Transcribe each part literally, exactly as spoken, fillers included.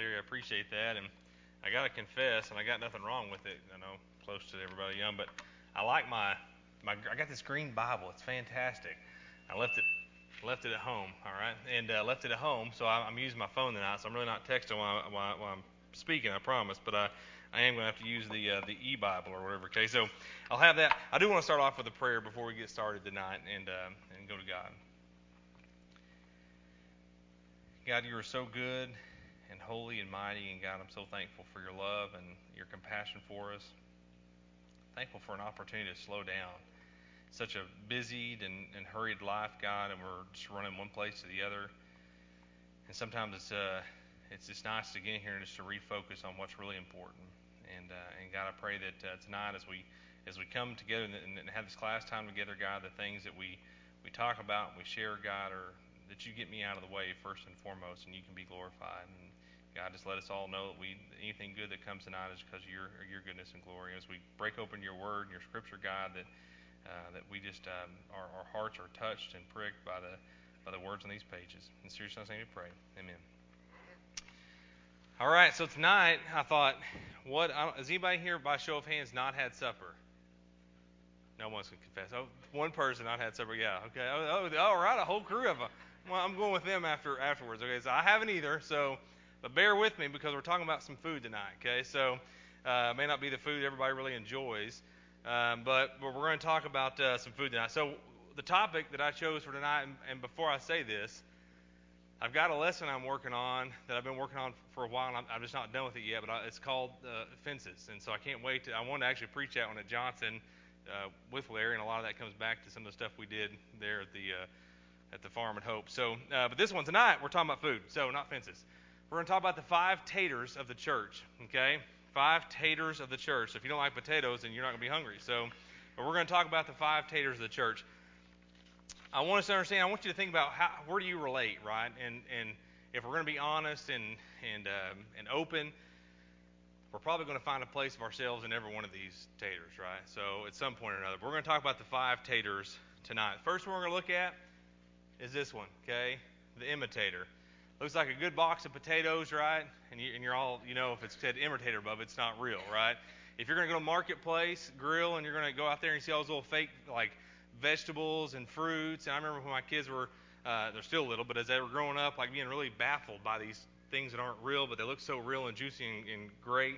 Larry. I appreciate that, and I gotta confess, and I got nothing wrong with it. I know close to everybody young, but I like my my. I got this green Bible. It's fantastic. I left it left it at home. All right, and uh, left it at home, so I, I'm using my phone tonight. So I'm really not texting while, while, while I'm speaking. I promise, but I. I am going to have to use the uh, the e-Bible or whatever. Okay, so I'll have that. I do want to start off with a prayer before we get started tonight, and uh, and go to God. God, you are so good and holy and mighty, and God, I'm so thankful for your love and your compassion for us. Thankful for an opportunity to slow down. Such a busy and, and hurried life, God, and we're just running one place to the other. And sometimes it's uh, it's just nice to get in here and just to refocus on what's really important. And uh, and God, I pray that uh, tonight, as we as we come together and, and have this class time together, God, the things that we we talk about, and we share, God, are that you get me out of the way first and foremost, and you can be glorified. And God, just let us all know that we anything good that comes tonight is because of your your goodness and glory. As we break open your word and your scripture, God, that uh, that we just um, our, our hearts are touched and pricked by the by the words on these pages. In Jesus' name we pray. Amen. All right, so tonight I thought, what I has anybody here by show of hands not had supper? No one's going to confess. Oh, one person not had supper. Yeah, okay. Oh, oh, all right, a whole crew of them. Well, I'm going with them after afterwards. Okay, so I haven't either. So, but bear with me because we're talking about some food tonight. Okay, so uh, it may not be the food everybody really enjoys, um, but, but we're going to talk about uh, some food tonight. So the topic that I chose for tonight, and, and before I say this, I've got a lesson I'm working on that I've been working on for a while, and I'm, I'm just not done with it yet, but I, it's called uh, Fences. And so I can't wait to, I want to actually preach that one at Johnson uh, with Larry, and a lot of that comes back to some of the stuff we did there at the uh, at the farm at Hope. So, uh, but this one tonight, we're talking about food, so not fences. We're going to talk about the five taters of the church, okay? Five taters of the church. So if you don't like potatoes, then you're not going to be hungry. So, but we're going to talk about the five taters of the church. I want us to understand, I want you to think about how, where do you relate, right? And and if we're going to be honest and and um, and open, we're probably going to find a place of ourselves in every one of these taters, right? So at some point or another, but we're going to talk about the five taters tonight. First one we're going to look at is this one, okay? The imitator. Looks like a good box of potatoes, right? And, you, and you're all, you know, if it's said imitator above, it's not real, right? If you're going to go to Marketplace Grill and you're going to go out there and see all those little fake, like, vegetables and fruits. And I remember when my kids were, uh, they're still little, but as they were growing up, like being really baffled by these things that aren't real, but they look so real and juicy and, and great.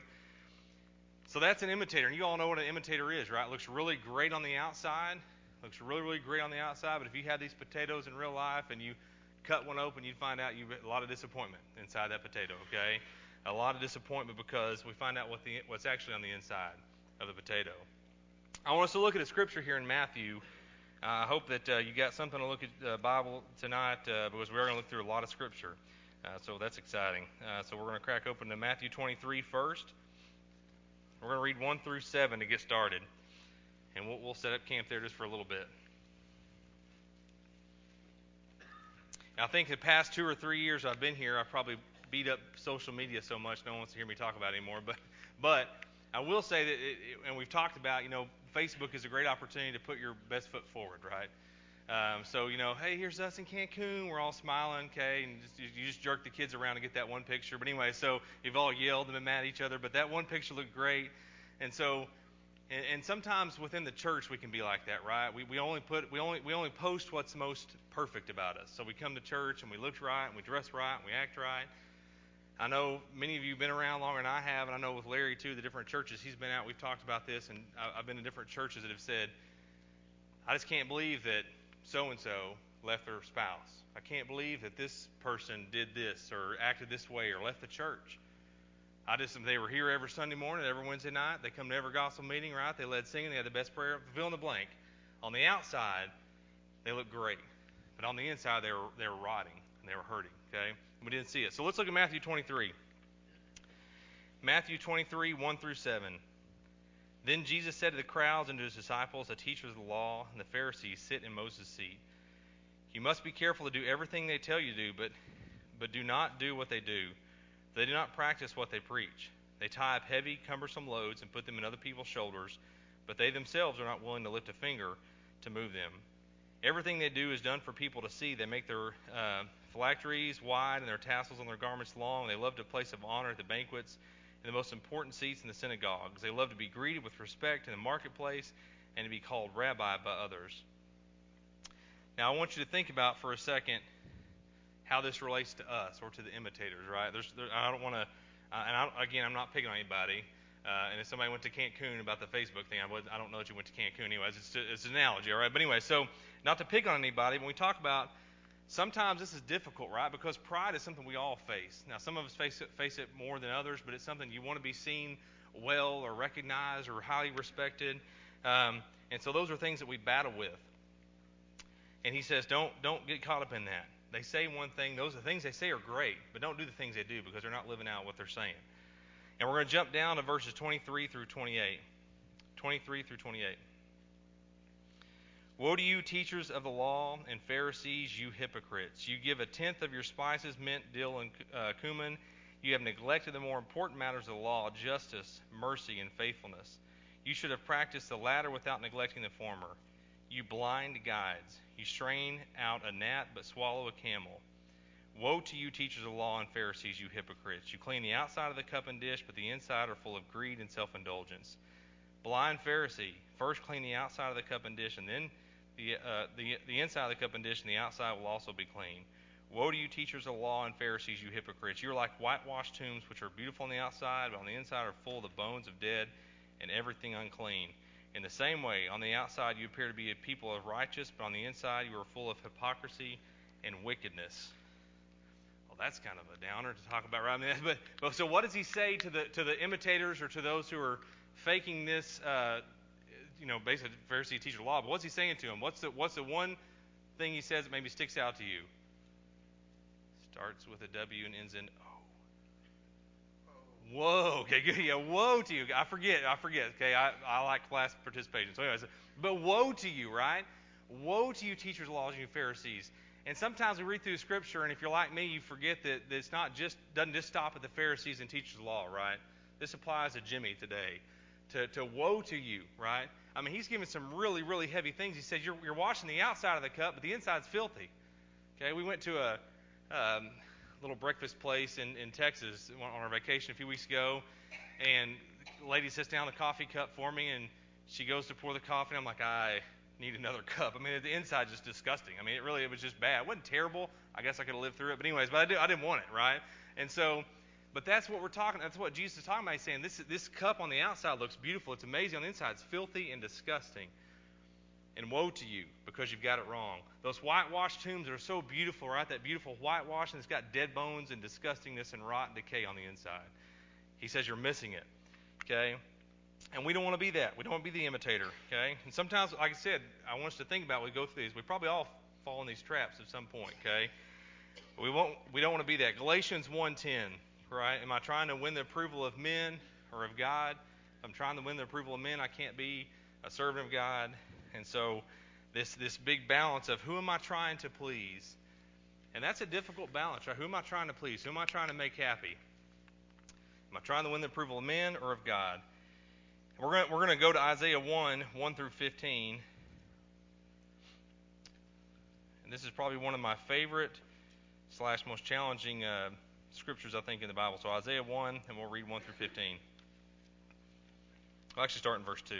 So that's an imitator. And you all know what an imitator is, right? It looks really great on the outside. Looks really, really great on the outside. But if you had these potatoes in real life and you cut one open, you'd find out you a lot of disappointment inside that potato, okay? A lot of disappointment because we find out what the what's actually on the inside of the potato. I want us to look at a scripture here in Matthew. Uh, I hope that uh, you got something to look at the uh, Bible tonight uh, because we are going to look through a lot of Scripture. Uh, so that's exciting. Uh, so we're going to crack open to Matthew twenty-three first. We're going to read one through seven to get started. And we'll, we'll set up camp there just for a little bit. Now, I think the past two or three years I've been here, I've probably beat up social media so much no one wants to hear me talk about it anymore. But, but I will say that, it, it, and we've talked about, you know, Facebook is a great opportunity to put your best foot forward, right? Um, so, you know, hey, here's us in Cancun. We're all smiling, okay? And just, you just jerk the kids around to get that one picture. But anyway, so you've all yelled and been mad at each other. But that one picture looked great. And so, and, and sometimes within the church we can be like that, right? We we only put we only we only post what's most perfect about us. So we come to church and we look right and we dress right and we act right. I know many of you have been around longer than I have, and I know with Larry, too, the different churches he's been out, we've talked about this, and I've been in different churches that have said, I just can't believe that so-and-so left their spouse. I can't believe that this person did this or acted this way or left the church. I just, they were here every Sunday morning, every Wednesday night. They come to every gospel meeting, right? They led singing. They had the best prayer. Fill in the blank. On the outside, they look great. But on the inside, they were, they were rotting and they were hurting, okay? We didn't see it. So let's look at Matthew twenty-three. Matthew twenty-three, one through seven. Then Jesus said to the crowds and to his disciples, the teachers of the law and the Pharisees sit in Moses' seat. You must be careful to do everything they tell you to do, but, but do not do what they do. They do not practice what they preach. They tie up heavy, cumbersome loads and put them in other people's shoulders, but they themselves are not willing to lift a finger to move them. Everything they do is done for people to see. They make their uh, phylacteries wide and their tassels on their garments long. They loved a place of honor at the banquets and the most important seats in the synagogues. They loved to be greeted with respect in the marketplace and to be called rabbi by others. Now, I want you to think about for a second how this relates to us or to the imitators, right? There's, there, I don't want to, uh, and I, again, I'm not picking on anybody. Uh, and if somebody went to Cancun about the Facebook thing, I, was, I don't know that you went to Cancun anyways. It's, it's an analogy, all right? But anyway, so not to pick on anybody, when we talk about sometimes this is difficult, right? Because pride is something we all face. Now, some of us face it, face it more than others, but it's something you want to be seen well or recognized or highly respected. Um, and so those are things that we battle with. And he says, don't don't get caught up in that. They say one thing. Those the things they say are great, but don't do the things they do because they're not living out what they're saying. And we're going to jump down to verses twenty-three through twenty-eight. twenty-three through twenty-eight. Woe to you, teachers of the law and Pharisees, you hypocrites! You give a tenth of your spices, mint, dill, and uh, cumin. You have neglected the more important matters of the law, justice, mercy, and faithfulness. You should have practiced the latter without neglecting the former. You blind guides! You strain out a gnat but swallow a camel. Woe to you, teachers of the law and Pharisees, you hypocrites! You clean the outside of the cup and dish, but the inside are full of greed and self-indulgence. Blind Pharisee, first clean the outside of the cup and dish, and then the, uh, the, the inside of the cup and dish, and the outside will also be clean. Woe to you, teachers of the law and Pharisees, you hypocrites! You are like whitewashed tombs, which are beautiful on the outside, but on the inside are full of the bones of dead and everything unclean. In the same way, on the outside you appear to be a people of righteous, but on the inside you are full of hypocrisy and wickedness. Well, that's kind of a downer to talk about, right? I mean, but, but so what does he say to the to the imitators or to those who are faking this? Uh, you know, basically Pharisee teacher of law. But what's he saying to them? What's the what's the one thing he says that maybe sticks out to you? Starts with a W and ends in O. Whoa, okay, good. Yeah, woe to you. I forget, I forget. Okay, I, I like class participation. So anyways, but woe to you, right? Woe to you, teachers of laws and you Pharisees. And sometimes we read through the Scripture, and if you're like me, you forget that, that it's not just doesn't just stop at the Pharisees and teachers of law, right? This applies to Jimmy today. To to woe to you, right? I mean, he's giving some really, really heavy things. He says you're you're washing the outside of the cup, but the inside's filthy. Okay, we went to a um, little breakfast place in, in Texas on our vacation a few weeks ago, and the lady sits down the coffee cup for me, and she goes to pour the coffee, and I'm like, I need another cup. I mean, the inside's just disgusting. I mean, it really, it was just bad. It wasn't terrible. I guess I could have lived through it, but anyways, but I, did, I didn't want it, right? And so, but that's what we're talking, that's what Jesus is talking about. He's saying this, this cup on the outside looks beautiful. It's amazing. On the inside, it's filthy and disgusting. And woe to you because you've got it wrong. Those whitewashed tombs are so beautiful, right? That beautiful whitewash, and it's got dead bones and disgustingness and rot and decay on the inside. He says you're missing it, okay? And we don't want to be that. We don't want to be the imitator, okay? And sometimes, like I said, I want us to think about when we go through these. We probably all fall in these traps at some point, okay? We won't. We don't want to be that. Galatians one ten, right? Am I trying to win the approval of men or of God? If I'm trying to win the approval of men, I can't be a servant of God. And so this this big balance of who am I trying to please? And that's a difficult balance, right? Who am I trying to please? Who am I trying to make happy? Am I trying to win the approval of men or of God? We're going we're going to go to Isaiah one, one through fifteen. And this is probably one of my favorite slash most challenging uh, scriptures, I think, in the Bible. So Isaiah one, and we'll read one through fifteen. I'll actually start in verse two.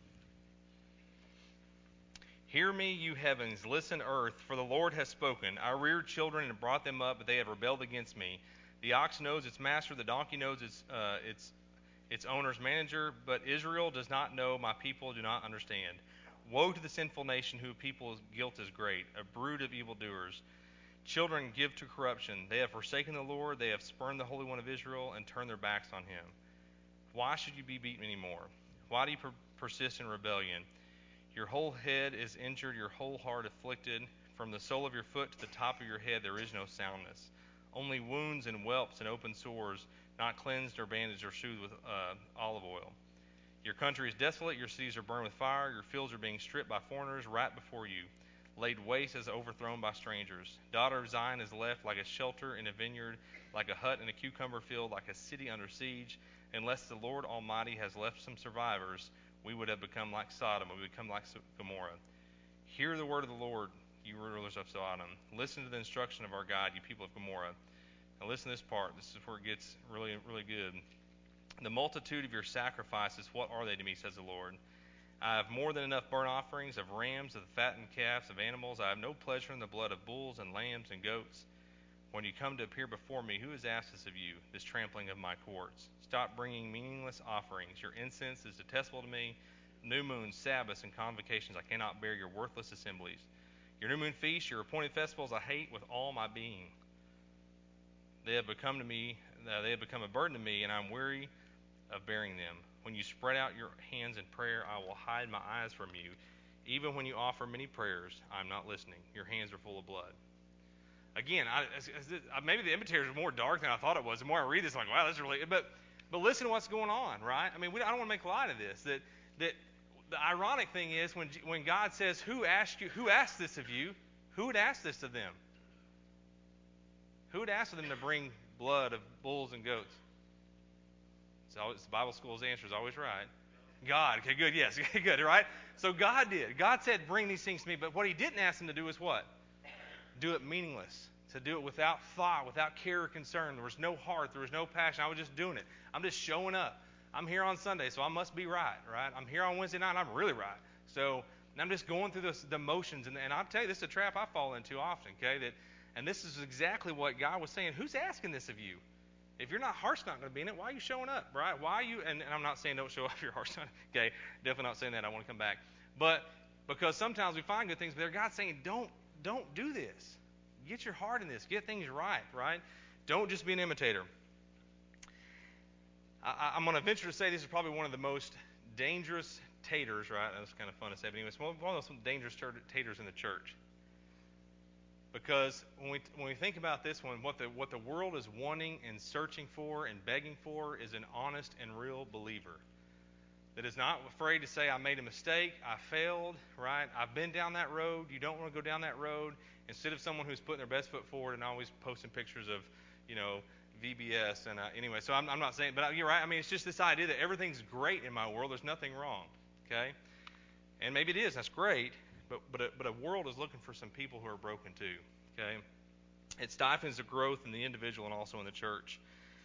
Hear me, you heavens, listen, earth, for the Lord has spoken. I reared children and brought them up, but they have rebelled against me. The ox knows its master, the donkey knows its uh, its its owner's manager, but Israel does not know, my people do not understand. Woe to the sinful nation whose people's guilt is great, a brood of evildoers. Children give to corruption. They have forsaken the Lord, they have spurned the Holy One of Israel, and turned their backs on him. Why should you be beaten anymore? Why do you per- persist in rebellion? Your whole head is injured, your whole heart afflicted. From the sole of your foot to the top of your head there is no soundness. Only wounds and whelps and open sores, not cleansed or bandaged or soothed with uh, olive oil. Your country is desolate, your cities are burned with fire, your fields are being stripped by foreigners right before you, laid waste as overthrown by strangers. Daughter of Zion is left like a shelter in a vineyard, like a hut in a cucumber field, like a city under siege. Unless the Lord Almighty has left some survivors, we would have become like Sodom, we would become like Gomorrah. Hear the word of the Lord, you rulers of Sodom. Listen to the instruction of our God, you people of Gomorrah. Now listen to this part. This is where it gets really, really good. The multitude of your sacrifices, what are they to me, says the Lord? I have more than enough burnt offerings of rams, of the fattened calves, of animals. I have no pleasure in the blood of bulls and lambs and goats. When you come to appear before me, who has asked this of you, this trampling of my courts? Stop bringing meaningless offerings. Your incense is detestable to me. New moons, Sabbaths, and convocations, I cannot bear your worthless assemblies. Your new moon feasts, your appointed festivals, I hate with all my being. They have become to me, uh, they have become a burden to me, and I am weary of bearing them. When you spread out your hands in prayer, I will hide my eyes from you. Even when you offer many prayers, I am not listening. Your hands are full of blood. Again, I, I, maybe the invitation is more dark than I thought it was. The more I read this, I'm like, wow, that's really. But, but listen to what's going on, right? I mean, we, I don't want to make light of this. That, that the ironic thing is when when God says, "Who asked you? Who asked this of you?" Who would ask this of them? Who would ask them to bring blood of bulls and goats? It's always, the Bible school's answer is always right. God. Okay, good. Yes, good. Right. So God did. God said, "Bring these things to me." But what He didn't ask them to do is what? Do it meaningless, to do it without thought, without care or concern. There was no heart, there was no passion. I was just doing it. I'm just showing up. I'm here on Sunday, so I must be right, right? I'm here on Wednesday night, and I'm really right. So I'm just going through this, the motions, and, and I'll tell you, this is a trap I fall into often, okay? That, and this is exactly what God was saying. Who's asking this of you? If your not heart's not going to be in it, why are you showing up, right? Why are you? And, and I'm not saying don't show up if your heart's not. Okay, definitely not saying that. I want to come back, but because sometimes we find good things, but God's saying, don't. Don't do this. Get your heart in this. Get things right, right? Don't just be an imitator. I, I'm going to venture to say this is probably one of the most dangerous taters, right? That's kind of fun to say, but anyway, it's one of those dangerous taters in the church. Because when we when we think about this one, what the what the world is wanting and searching for and begging for is an honest and real believer that is not afraid to say, I made a mistake, I failed, right? I've been down that road. You don't want to go down that road. Instead of someone who's putting their best foot forward and always posting pictures of, you know, V B S. And uh, anyway, so I'm, I'm not saying, but you're right. I mean, it's just this idea that everything's great in my world. There's nothing wrong, okay? And maybe it is. That's great. But but a, but a world is looking for some people who are broken too, okay? It stifles the growth in the individual and also in the church.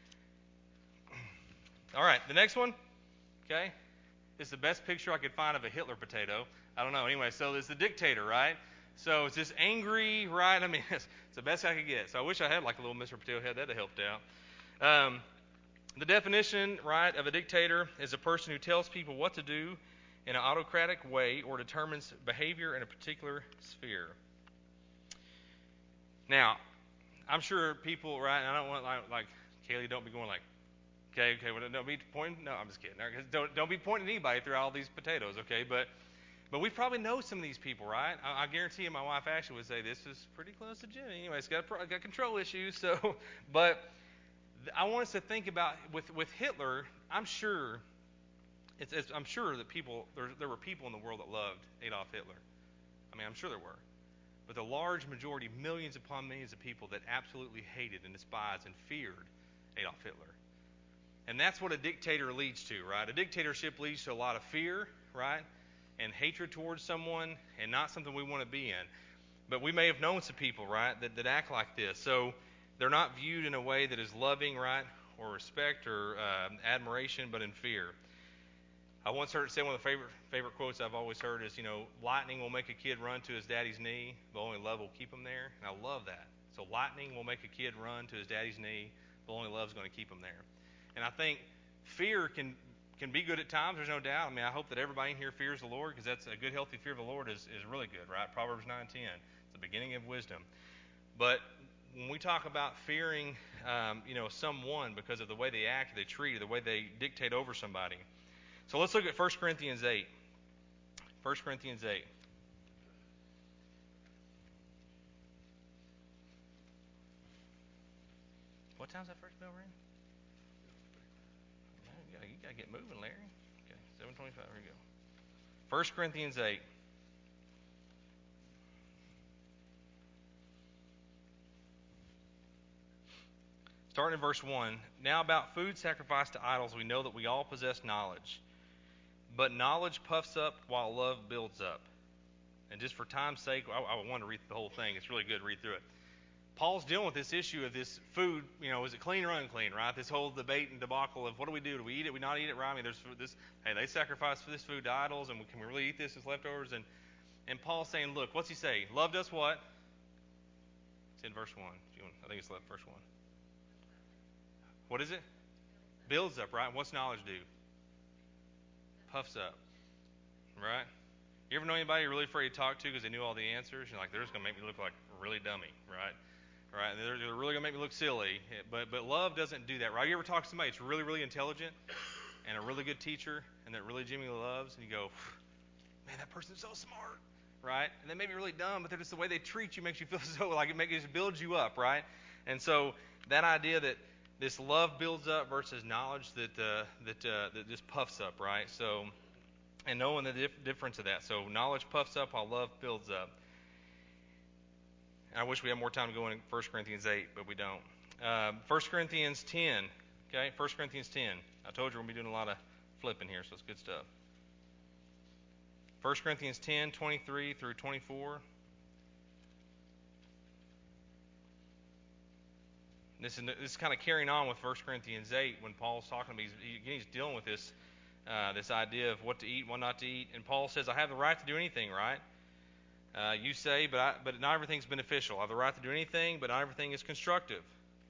All right, the next one, okay? It's the best picture I could find of a Hitler potato. I don't know. Anyway, so it's the dictator, right? So it's this angry, right? I mean, it's, it's the best I could get. So I wish I had like a little Mister Potato Head. That would have helped out. Um, the definition, right, of a dictator is a person who tells people what to do in an autocratic way or determines behavior in a particular sphere. Now, I'm sure people, right, and I don't want like, like Kaylee, don't be going like, Okay, okay, well, don't be pointing. No, I'm just kidding. Don't don't be pointing at anybody through all these potatoes, okay? But but we probably know some of these people, right? I, I guarantee you, my wife Ashley would say this is pretty close to Jimmy. Anyway, it's got got control issues. So, but I want us to think about with with Hitler. I'm sure it's, it's I'm sure that people there there were people in the world that loved Adolf Hitler. I mean, I'm sure there were. But the large majority, millions upon millions of people that absolutely hated and despised and feared Adolf Hitler. And that's what a dictator leads to, right? A dictatorship leads to a lot of fear, right? And hatred towards someone, and not something we want to be in. But we may have known some people, right, that, that act like this. So they're not viewed in a way that is loving, right, or respect or uh, admiration, but in fear. I once heard it say, one of the favorite favorite quotes I've always heard is, you know, lightning will make a kid run to his daddy's knee, but only love will keep him there. And I love that. So lightning will make a kid run to his daddy's knee, but only love is going to keep him there. And I think fear can can be good at times. There's no doubt. I mean, I hope that everybody in here fears the Lord, because that's a good, healthy fear of the Lord is, is really good, right? Proverbs nine ten. It's the beginning of wisdom. But when we talk about fearing, um, you know, someone because of the way they act, they treat, the way they dictate over somebody. So let's look at First Corinthians eight. First Corinthians eight. What time's that first bell ring? You gotta, you gotta get moving, Larry. Okay, seven twenty-five. Here we go. First Corinthians eight. Starting in verse one. Now about food sacrificed to idols, we know that we all possess knowledge. But knowledge puffs up while love builds up. And just for time's sake, I, I want to read the whole thing. It's really good to read through it. Paul's dealing with this issue of this food, you know, is it clean or unclean, right? This whole debate and debacle of what do we do? Do we eat it? Do we not eat it, right? I mean, there's this, hey, they sacrifice for this food to idols, and can we really eat this as leftovers? And and Paul's saying, look, what's he say? Love does what? It's in verse one. I think it's left verse one. What is it? Builds up, right? What's knowledge do? Puffs up, right? You ever know anybody you're really afraid to talk to because they knew all the answers? You're like, they're just going to make me look like a really dummy, right? Right? They're, they're really going to make me look silly. But but love doesn't do that, right? You ever talk to somebody that's really, really intelligent and a really good teacher and that really Jimmy loves, and you go, man, that person's so smart, right? And they may be really dumb, but they're just the way they treat you makes you feel so like it makes it builds you up, right? And so that idea that this love builds up versus knowledge that uh, that uh, that just puffs up, right? So, and knowing the dif- difference of that. So knowledge puffs up while love builds up. And I wish we had more time to go in First Corinthians eight, but we don't. Uh, First Corinthians ten, okay? First Corinthians ten. I told you we're going to be doing a lot of flipping here, so it's good stuff. First Corinthians ten, twenty-three through twenty-four. This is, this is kind of carrying on with First Corinthians eight when Paul's talking about, he's, he's dealing with this uh, this idea of what to eat, what not to eat. And Paul says, I have the right to do anything, right? Uh, you say, but I, but not everything's beneficial. I have the right to do anything, but not everything is constructive.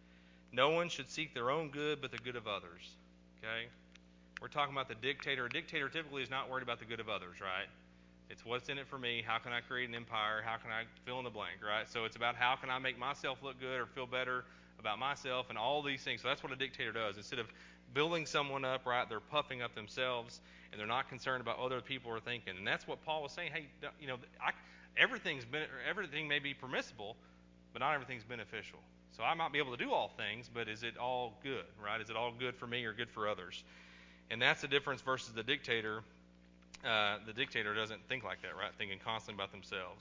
No one should seek their own good, but the good of others. Okay? We're talking about the dictator. A dictator typically is not worried about the good of others, right? It's what's in it for me. How can I create an empire? How can I fill in the blank, right? So it's about how can I make myself look good or feel better about myself and all these things. So that's what a dictator does. Instead of building someone up, right, they're puffing up themselves, and they're not concerned about what other people are thinking. And that's what Paul was saying. Hey, you know, I, everything's been, everything may be permissible, but not everything's beneficial. So I might be able to do all things, but is it all good, right? Is it all good for me or good for others? And that's the difference versus the dictator. Uh, the dictator doesn't think like that, right? Thinking constantly about themselves.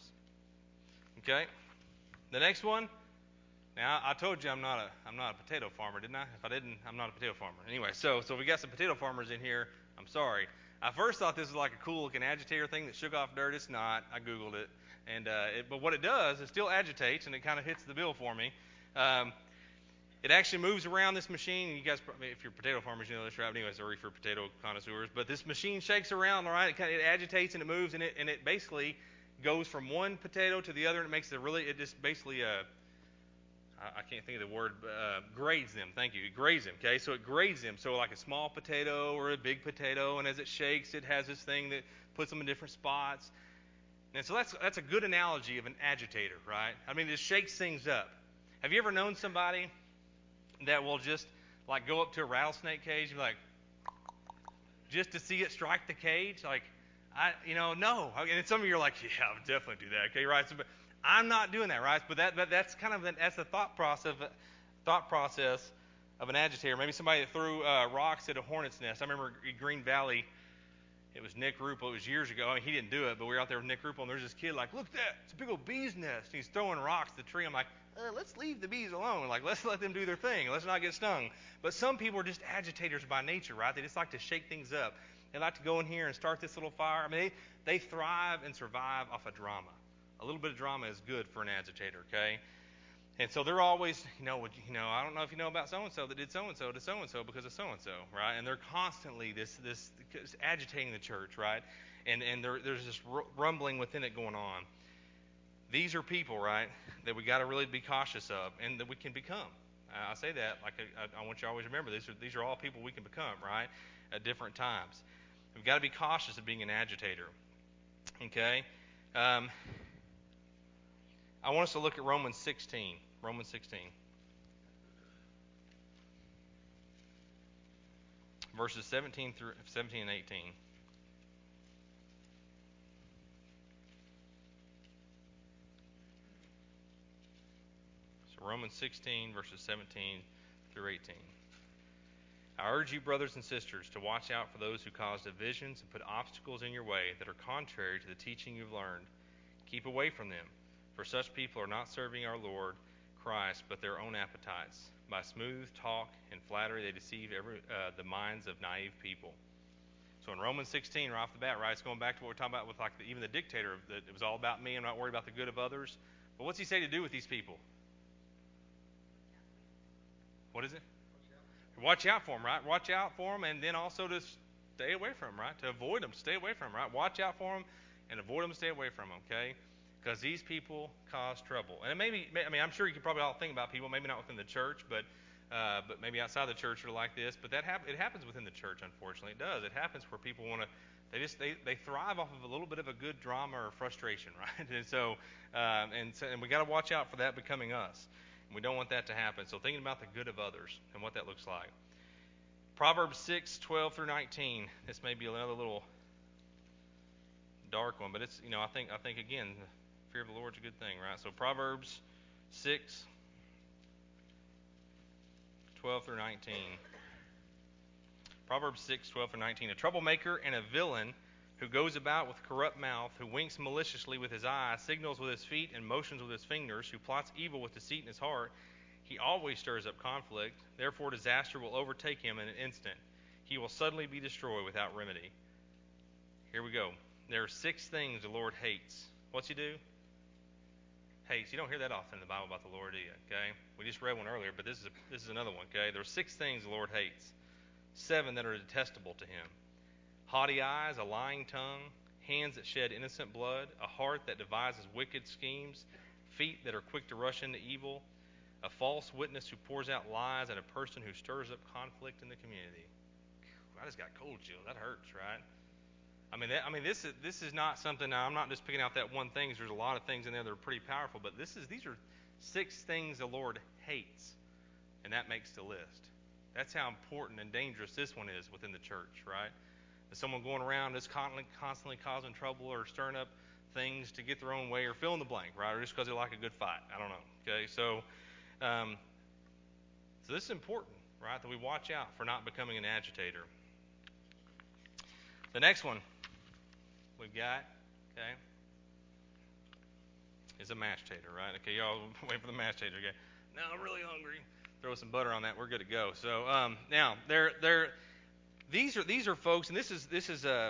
Okay. The next one. Now I told you I'm not a I'm not a potato farmer, didn't I? If I didn't, I'm not a potato farmer. Anyway, so so we got some potato farmers in here. I'm sorry. I first thought this was like a cool looking agitator thing that shook off dirt. It's not. I googled it, and uh, it, but what it does, it still agitates, and it kind of hits the bill for me. Um, It actually moves around this machine. You guys, if you're potato farmers, you know this, right? Anyways, sorry for potato connoisseurs. But this machine shakes around, all right? It, kind of, it agitates and it moves, and it and it basically goes from one potato to the other, and it makes it really, it just basically, uh, I, I can't think of the word, uh, grades them. Thank you. It grades them, okay? So it grades them. So like a small potato or a big potato, and as it shakes, it has this thing that puts them in different spots. And so that's that's a good analogy of an agitator, right? I mean, it just shakes things up. Have you ever known somebody that will just like go up to a rattlesnake cage and be like, just to see it strike the cage? Like, I, you know, no. And some of you are like, yeah, I would definitely do that. Okay, right? So, but I'm not doing that, right? But that, but that's kind of the, that's the thought process, thought process of an agitator. Maybe somebody that threw uh, rocks at a hornet's nest. I remember in Green Valley. It was Nick Ruppel. It was years ago. I mean, he didn't do it, but we were out there with Nick Ruppel, and there's this kid like, look at that. It's a big old bee's nest. And he's throwing rocks at the tree. I'm like, uh, let's leave the bees alone. Like, let's let them do their thing. Let's not get stung. But some people are just agitators by nature, right? They just like to shake things up. They like to go in here and start this little fire. I mean, they, they thrive and survive off of drama. A little bit of drama is good for an agitator, okay? And so they're always, you know, you know, I don't know if you know about so-and-so that did so-and-so to so-and-so because of so-and-so, right? And they're constantly this this agitating the church, right? And and there, there's this rumbling within it going on. These are people, right, that we got to really be cautious of and that we can become. I say that like I, I want you to always remember these are these are all people we can become, right, at different times. We've got to be cautious of being an agitator, okay? Um, I want us to look at Romans sixteen. Romans sixteen. Verses seventeen through seventeen and eighteen. So Romans sixteen, verses seventeen through eighteen. I urge you, brothers and sisters, to watch out for those who cause divisions and put obstacles in your way that are contrary to the teaching you've learned. Keep away from them, for such people are not serving our Lord Christ, but their own appetites. By smooth talk and flattery, they deceive every, uh, the minds of naive people. So in Romans sixteen, right off the bat, right, it's going back to what we're talking about with like the, even the dictator. That it was all about me. I'm not worried about the good of others. But what's he say to do with these people? What is it? Watch out for them, right? Watch out for them, and then also to stay away from them, right? To avoid them, stay away from them, right? Watch out for them and avoid them, stay away from them, okay? Because these people cause trouble. And it may be, I mean, I'm sure you could probably all think about people, maybe not within the church, but uh, but maybe outside the church are like this. But that hap- it happens within the church, unfortunately. It does. It happens where people want to, they just they, they thrive off of a little bit of a good drama or frustration, right? And so um, and so, and we got to watch out for that becoming us. And we don't want that to happen. So thinking about the good of others and what that looks like. Proverbs six, twelve through nineteen. This may be another little dark one, but it's, you know, I think I think again, the fear of the Lord is a good thing, right? So Proverbs six, twelve through nineteen. Proverbs six, twelve through nineteen. A troublemaker and a villain who goes about with corrupt mouth, who winks maliciously with his eye, signals with his feet, and motions with his fingers, who plots evil with deceit in his heart. He always stirs up conflict. Therefore disaster will overtake him in an instant. He will suddenly be destroyed without remedy. Here we go. There are six things the Lord hates. What's he do? Hates. You don't hear that often in the Bible about the Lord, do you? Okay? We just read one earlier, but this is a, this is another one. Okay? There are six things the Lord hates. Seven that are detestable to him. Haughty eyes, a lying tongue, hands that shed innocent blood, a heart that devises wicked schemes, feet that are quick to rush into evil, a false witness who pours out lies, and a person who stirs up conflict in the community. I just got cold chills. That hurts, right? I mean, that, I mean, this is this is not something. Now, I'm not just picking out that one thing. There's a lot of things in there that are pretty powerful, but this is these are six things the Lord hates, and that makes the list. That's how important and dangerous this one is within the church, right? Is someone going around just constantly, constantly causing trouble or stirring up things to get their own way or fill in the blank, right? Or just because they like a good fight. I don't know. Okay, so. Um, so this is important, right, that we watch out for not becoming an agitator. The next one we've got, okay, is a mash tater, right? Okay, y'all wait for the mash tater, okay? Now I'm really hungry. Throw some butter on that. We're good to go. So um, now they're they're these are these are folks, and this is this is a. Uh,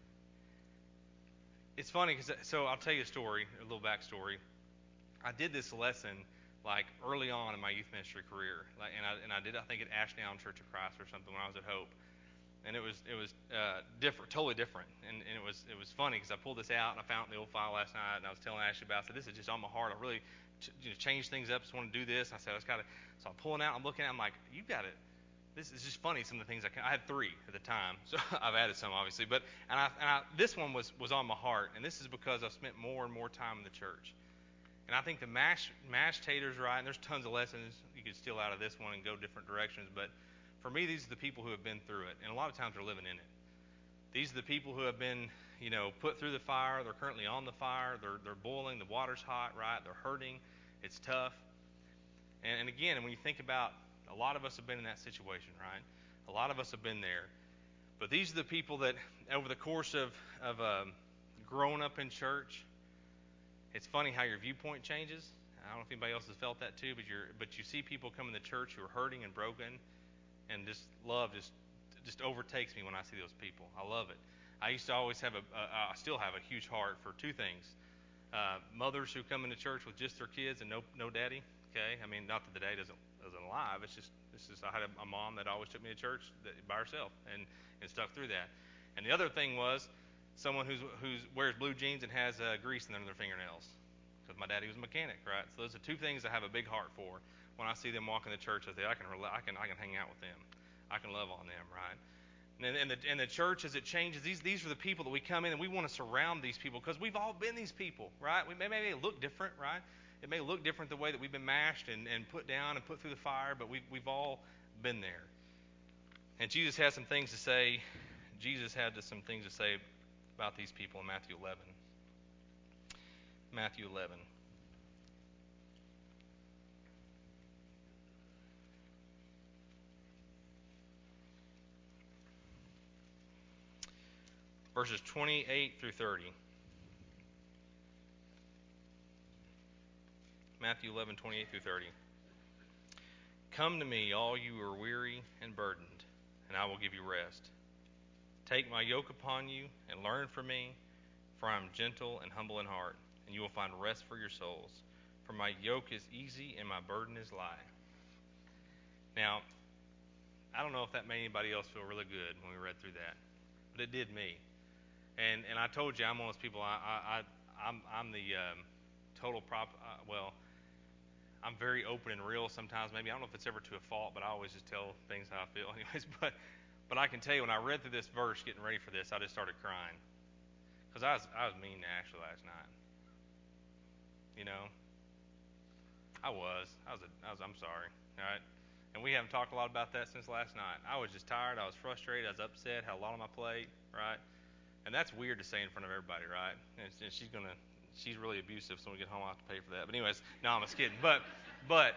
it's funny because so I'll tell you a story, a little backstory. I did this lesson like early on in my youth ministry career, like, and I and I did I think at Ashdown Church of Christ or something when I was at Hope, and it was it was uh, different, totally different, and, and it was it was funny because I pulled this out and I found the old file last night, and I was telling Ashley about it. I said, this is just on my heart. I really ch- you know, change things up. Just want to do this. And I said I just got to. So I'm pulling out. I'm looking at. it, I'm like, you got it. This is just funny. Some of the things I can. I had three at the time, so I've added some obviously, but and I and I, this one was was on my heart, and this is because I've spent more and more time in the church. And I think the mash, mashed taters, right, and there's tons of lessons you could steal out of this one and go different directions, but for me, these are the people who have been through it, and a lot of times they're living in it. These are the people who have been, you know, put through the fire. They're currently on the fire. They're they're boiling. The water's hot, right? They're hurting. It's tough. And, and again, when you think about, a lot of us have been in that situation, right? A lot of us have been there. But these are the people that, over the course of, of um, growing up in church, it's funny how your viewpoint changes. I don't know if anybody else has felt that too, but you're but you see people come in the church who are hurting and broken, and just love just just overtakes me when I see those people. I love it. I used to always have a, a I still have a huge heart for two things: uh, mothers who come into church with just their kids and no no daddy. Okay, I mean, not that the daddy doesn't isn't alive. It's just it's just I had a, a mom that always took me to church that, by herself and and stuck through that. And the other thing was someone who's who's wears blue jeans and has uh, grease under their fingernails, because my daddy was a mechanic, right? So those are two things I have a big heart for. When I see them walking the church, I say I can I can I can hang out with them, I can love on them, right? And and the and the church, as it changes, these these are the people that we come in and we want to surround these people, because we've all been these people, right? We may maybe look different, right? It may look different the way that we've been mashed and, and put down and put through the fire, but we've we've all been there. And Jesus has some things to say. Jesus had some things to say about these people in Matthew eleven. Matthew eleven. Verses twenty-eight through thirty. Matthew eleven, twenty-eight through thirty. Come to me, all you who are weary and burdened, and I will give you rest. Take my yoke upon you and learn from me, for I am gentle and humble in heart, and you will find rest for your souls. For my yoke is easy and my burden is light. Now, I don't know if that made anybody else feel really good when we read through that, but it did me. And and I told you I'm one of those people. I I, I I'm I'm the um, total prop. Uh, well, I'm very open and real sometimes. Maybe I don't know if it's ever to a fault, but I always just tell things how I feel, anyways. But but I can tell you when I read through this verse, getting ready for this, I just started crying because I was I was mean to Ashley last night. You know, I was I was a, I was I'm sorry. All right. And we haven't talked a lot about that since last night. I was just tired. I was frustrated. I was upset. Had a lot on my plate, right? And that's weird to say in front of everybody, right? And she's gonna, she's really abusive, so when we get home, I'll have to pay for that. But anyways, no, I'm just kidding. But, but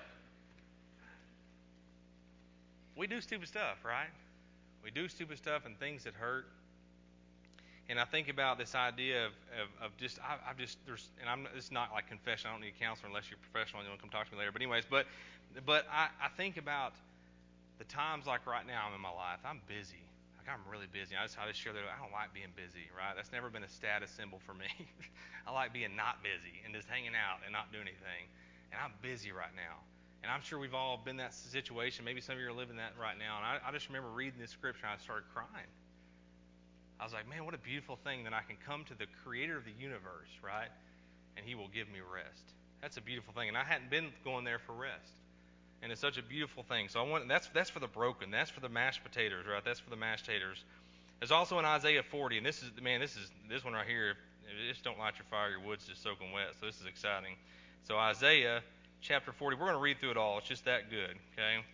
we do stupid stuff, right? We do stupid stuff and things that hurt. And I think about this idea of, of, of just, I, I've just, there's, and I'm, it's not like confession. I don't need a counselor unless you're professional and you want to come talk to me later. But anyways, but, but I, I think about the times like right now I'm in my life. I'm busy. Like I'm really busy. I just, I just share that I don't like being busy, right? That's never been a status symbol for me. I like being not busy and just hanging out and not doing anything. And I'm busy right now. And I'm sure we've all been in that situation. Maybe some of you are living that right now. And I, I just remember reading this scripture and I started crying. I was like, man, what a beautiful thing that I can come to the creator of the universe, right? And he will give me rest. That's a beautiful thing. And I hadn't been going there for rest. And it's such a beautiful thing. So I want that's that's for the broken. That's for the mashed potatoes, right? That's for the mashed taters. There's also in Isaiah forty, and this is man, this is this one right here. If you just don't light your fire, your wood's just soaking wet. So this is exciting. So Isaiah chapter forty, we're going to read through it all. It's just that good, okay?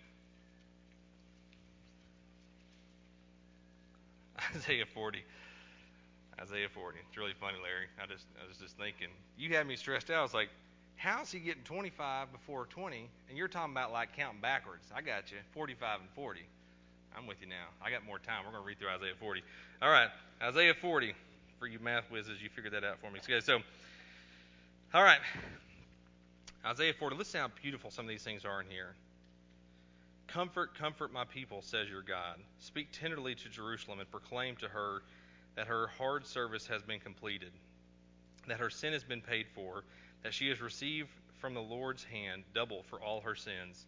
Isaiah forty. Isaiah forty. It's really funny, Larry. I just I was just thinking. You had me stressed out. I was like, how's he getting twenty-five before twenty? And you're talking about like counting backwards. I got you. forty-five and forty. I'm with you now. I got more time. We're going to read through Isaiah forty. All right. Isaiah forty. For you math whizzes, you figured that out for me. Okay, so, all right. Isaiah forty. Listen how beautiful some of these things are in here. Comfort, comfort my people, says your God. Speak tenderly to Jerusalem and proclaim to her that her hard service has been completed, that her sin has been paid for, that she has received from the Lord's hand double for all her sins.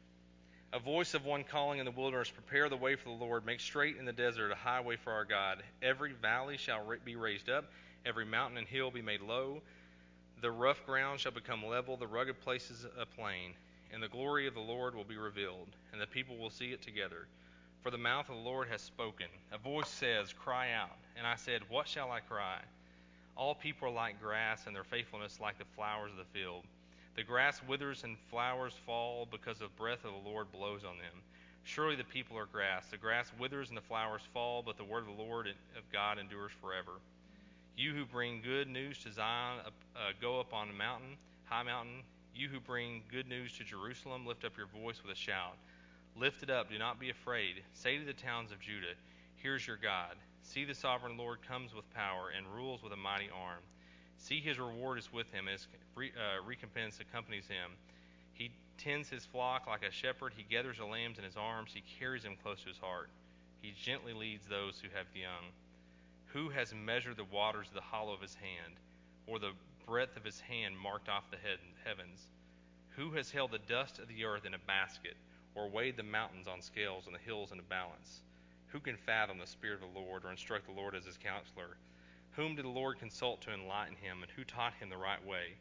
A voice of one calling in the wilderness, prepare the way for the Lord, make straight in the desert a highway for our God. Every valley shall be raised up, every mountain and hill be made low. The rough ground shall become level, the rugged places a plain, and the glory of the Lord will be revealed, and the people will see it together. For the mouth of the Lord has spoken. A voice says, cry out. And I said, what shall I cry? All people are like grass, and their faithfulness like the flowers of the field. The grass withers and flowers fall because the breath of the Lord blows on them. Surely the people are grass. The grass withers and the flowers fall, but the word of the Lord of God endures forever. You who bring good news to Zion, uh, go up on the mountain, high mountain. You who bring good news to Jerusalem, lift up your voice with a shout. Lift it up, do not be afraid. Say to the towns of Judah, here's your God. See, the sovereign Lord comes with power and rules with a mighty arm. See, his reward is with him, and his uh, recompense accompanies him. He tends his flock like a shepherd. He gathers the lambs in his arms. He carries them close to his heart. He gently leads those who have young. Who has measured the waters of the hollow of his hand, or the breadth of his hand marked off the heavens? Who has held the dust of the earth in a basket, or weighed the mountains on scales and the hills in a balance? Who can fathom the Spirit of the Lord, or instruct the Lord as his counselor? Whom did the Lord consult to enlighten him, and who taught him the right way?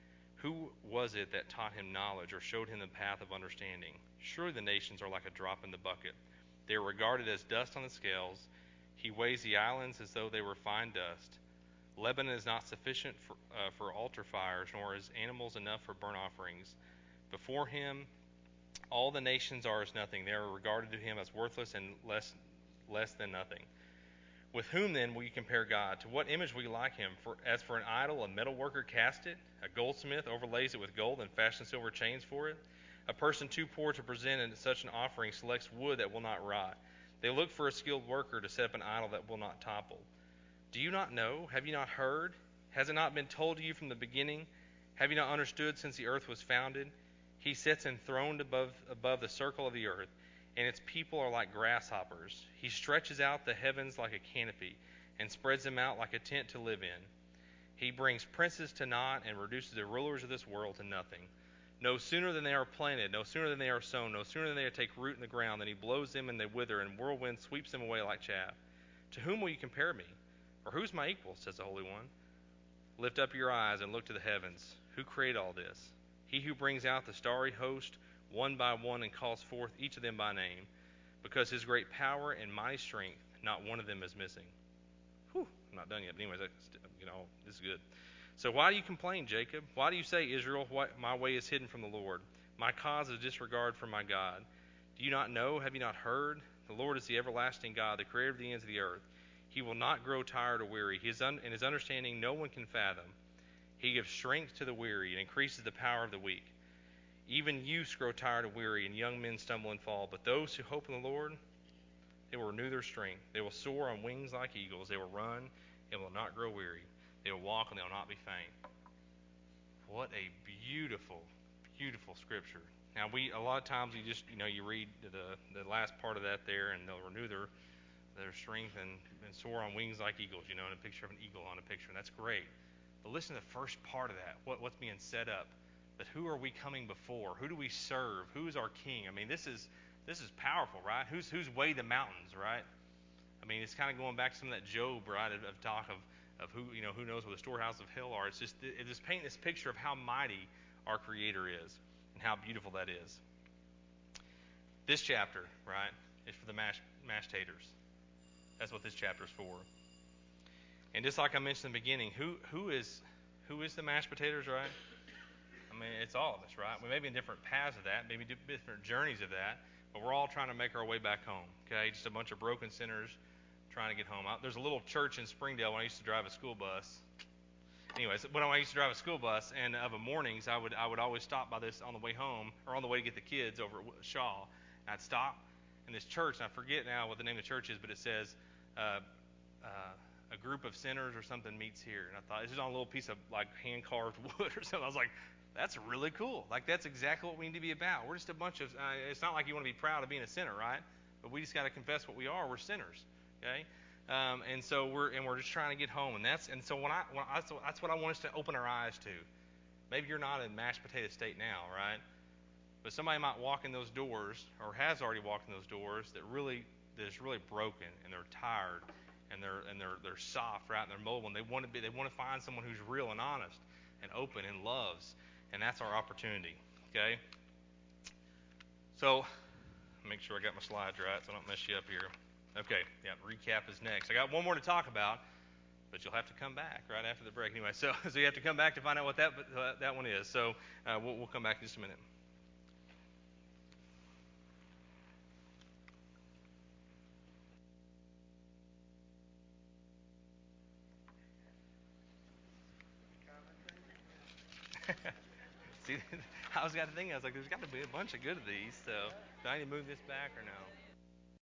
Who was it that taught him knowledge, or showed him the path of understanding? Surely the nations are like a drop in the bucket. They are regarded as dust on the scales. He weighs the islands as though they were fine dust. Lebanon is not sufficient for, uh, for altar fires, nor is animals enough for burnt offerings. Before him, all the nations are as nothing. They are regarded to him as worthless and less less than nothing. With whom then will you compare God? To what image will you like him? For as for an idol, a metal worker cast it, a goldsmith overlays it with gold and fashions silver chains for it. A person too poor to present in such an offering selects wood that will not rot. They look for a skilled worker to set up an idol that will not topple. Do you not know? Have you not heard? Has it not been told to you from the beginning? Have you not understood since the earth was founded? He sits enthroned above above the circle of the earth, and its people are like grasshoppers. He stretches out the heavens like a canopy, and spreads them out like a tent to live in. He brings princes to naught, and reduces the rulers of this world to nothing. No sooner than they are planted, no sooner than they are sown, no sooner than they take root in the ground, than he blows them and they wither, and whirlwind sweeps them away like chaff. To whom will you compare me? Or who's my equal, says the Holy One? Lift up your eyes and look to the heavens. Who created all this? He who brings out the starry host one by one and calls forth each of them by name. Because his great power and mighty strength, not one of them is missing. Whew, I'm not done yet. But anyways, you know, this is good. So why do you complain, Jacob? Why do you say, Israel, what, my way is hidden from the Lord? My cause is disregard from my God. Do you not know? Have you not heard? The Lord is the everlasting God, the creator of the ends of the earth. He will not grow tired or weary. His un- in his understanding no one can fathom. He gives strength to the weary and increases the power of the weak. Even youths grow tired and weary, and young men stumble and fall. But those who hope in the Lord, they will renew their strength. They will soar on wings like eagles. They will run and will not grow weary. They will walk and they will not be faint. What a beautiful, beautiful scripture. Now we a lot of times you just you know you read the the last part of that there, and they'll renew their their strength and, and soar on wings like eagles. You know, and a picture of an eagle on a picture, and that's great. But listen to the first part of that. What what's being set up? But who are we coming before? Who do we serve? Who's our king? I mean, this is this is powerful, right? Who's who's weighed the mountains, right? I mean, it's kind of going back to some of that Job, right, of, of talk of, of who, you know, who knows where the storehouse of hell are. It's just, it just painting this picture of how mighty our Creator is and how beautiful that is. This chapter, right, is for the mash, mashed taters. That's what this chapter is for. And just like I mentioned in the beginning, who who is who is the mashed potatoes, right? I mean, it's all of us, right? We may be in different paths of that, maybe different journeys of that, but we're all trying to make our way back home, okay? Just a bunch of broken sinners trying to get home. There's a little church in Springdale when I used to drive a school bus. Anyways, when I used to drive a school bus, and of a mornings, I would I would always stop by this on the way home, or on the way to get the kids over at Shaw. And I'd stop in this church, and I forget now what the name of the church is, but it says, uh, uh, a group of sinners or something meets here. And I thought, this is on a little piece of, like, hand-carved wood or something. I was like, that's really cool. Like, that's exactly what we need to be about. We're just a bunch of, uh, it's not like you want to be proud of being a sinner, right? But we just got to confess what we are. We're sinners, okay? Um, and so we're and we're just trying to get home, and that's and so when I, when I that's what I want us to open our eyes to. Maybe you're not in mashed potato state now, right? But somebody might walk in those doors, or has already walked in those doors, that really that is really broken, and they're tired, and they're and they're they're soft, right? And they're mobile, and they want to be they want to find someone who's real and honest, and open and loves, and that's our opportunity, okay? So make sure I got my slides right, so I don't mess you up here. Okay, yeah, recap is next. I got one more to talk about, but you'll have to come back right after the break. Anyway, so so you have to come back to find out what that uh, that one is. So uh, we'll we'll come back in just a minute. See, I was got to think. I was like, there's got to be a bunch of good of these. So do I need to move this back or no?